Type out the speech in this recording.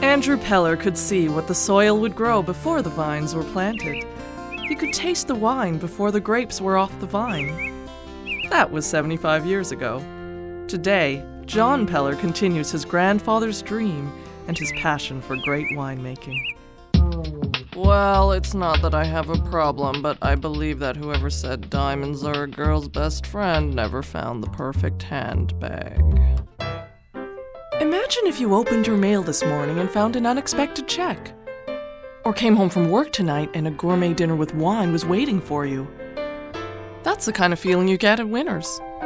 Andrew Peller could see what the soil would grow before the vines were planted. He could taste the wine before the grapes were off the vine. That was 75 years ago. Today, John Peller continues his grandfather's dream and his passion for great winemaking. Well, it's not that I have a problem, but I believe that whoever said diamonds are a girl's best friend never found the perfect handbag. Imagine if you opened your mail this morning and found an unexpected check. Or came home from work tonight and a gourmet dinner with wine was waiting for you. That's the kind of feeling you get at Winners.